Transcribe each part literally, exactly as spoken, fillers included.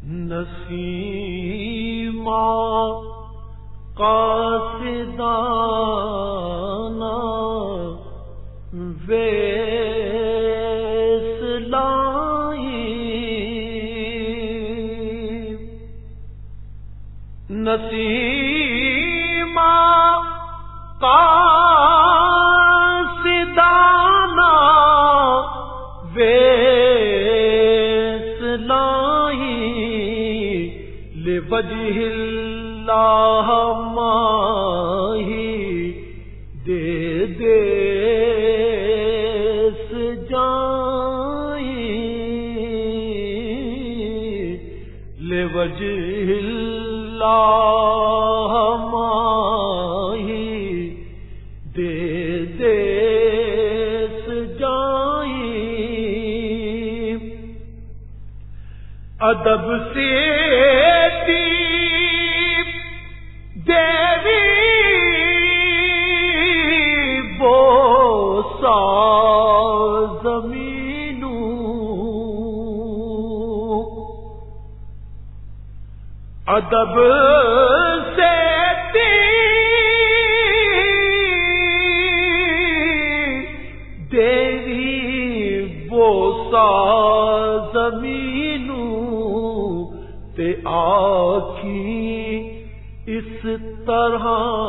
نسیما قاصدانہ ویس لائی نسیما قاصدانہ ویس لائی لوجہ اللہ ماہی دے دیس جائی لوجہ اللہ ماہی دے دیس جائی ادب سے ادب سے دیوی بوسا زمینوں تے آکھی اس طرح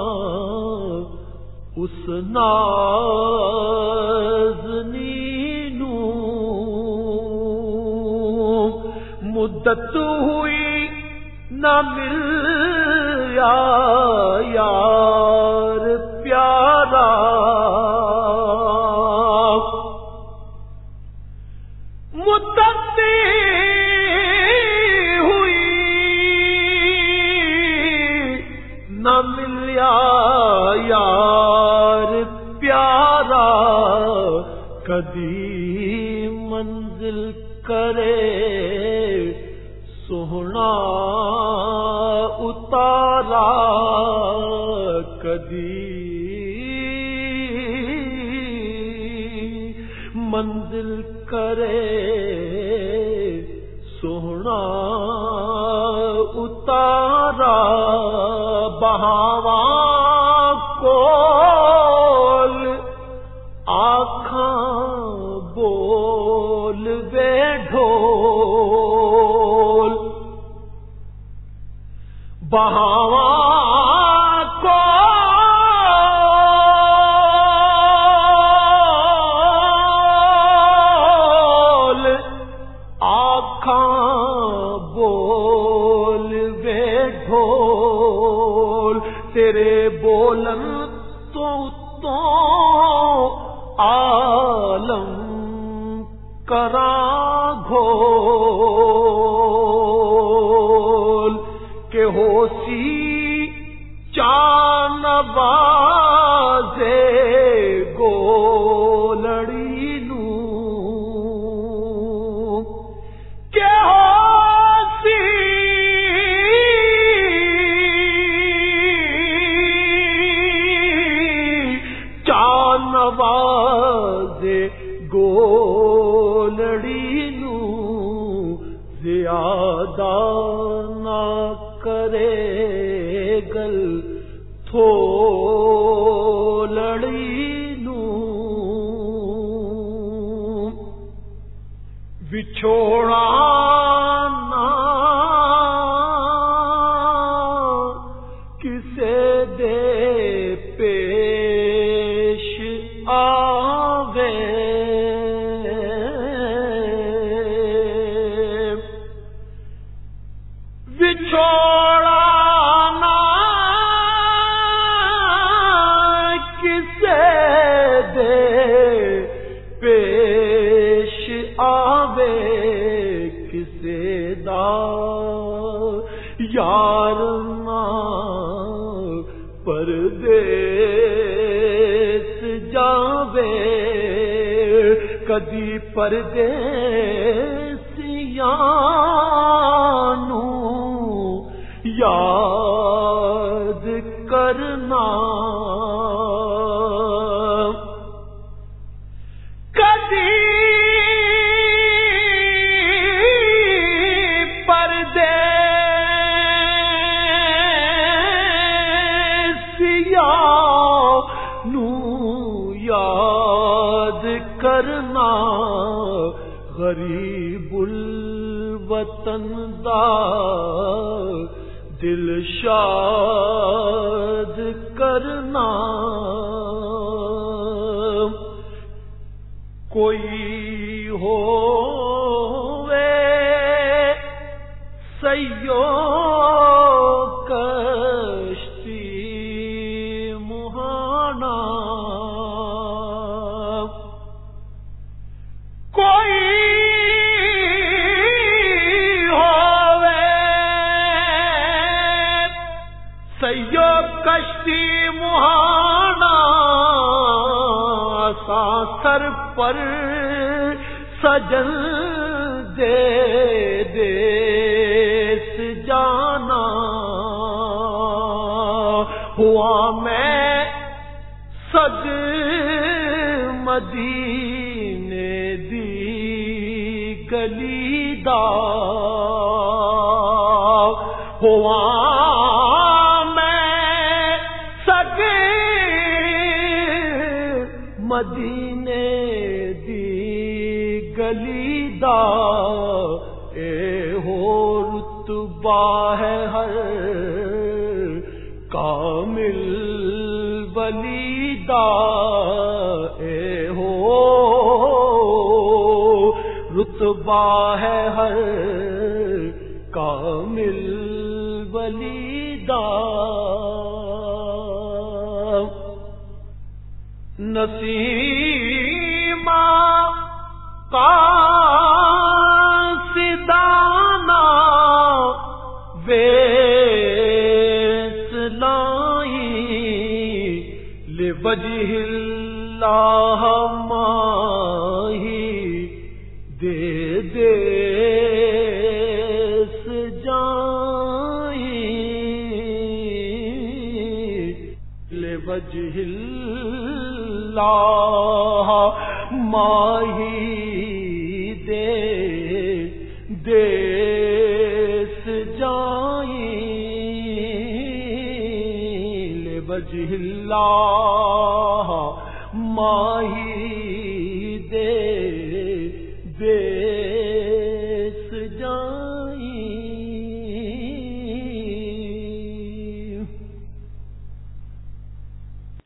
اس نازنینوں مدت ہوئی نہ مل یا یار پیارا مدت ہوئی نہ ملیا یار پیارا کدی منزل کرے سوہنا اتارا کدی منزل کرے سوہنا اتارا بہاواں کول آکھاں بول وے ڈھول بہاواں کول آکھاں بول وے ڈھول تیرے بولن تو تو عالم کراں گھول کہ ہوسی چان بازے گولڑی نوں کہ ہوسی چان بازے گولڑی نوں زیادہ نہ کرے گل تھولڑی نوں وچھوڑا نہ کسے دے پیش آوے وچھوڑا پیش آوے کسے دا یار نہ پردیس جاوے کدی پردیسیاں نوں یاد کرنا پردے غریب الوطن دا دل شاد کرنا کوئی ہووے سیو کشتی مہانا کوئی سیو کشتی مہانا سر پر سجن دے دیس جانا ہوا میں سگ مدینے دی گلی دا ہوا مدینے دی گلی دا اے ہو رتبہ ہے ہر کامل ولی دا اے ہو رتبہ ہے ہر کامل ولی دا نسیمہ قاصدانہ ویس لائی لوجہ اللہ ماہی دے دیس جائی لوجہ اللہ ماہی دے دیس جائی لوجہ اللہ ماہی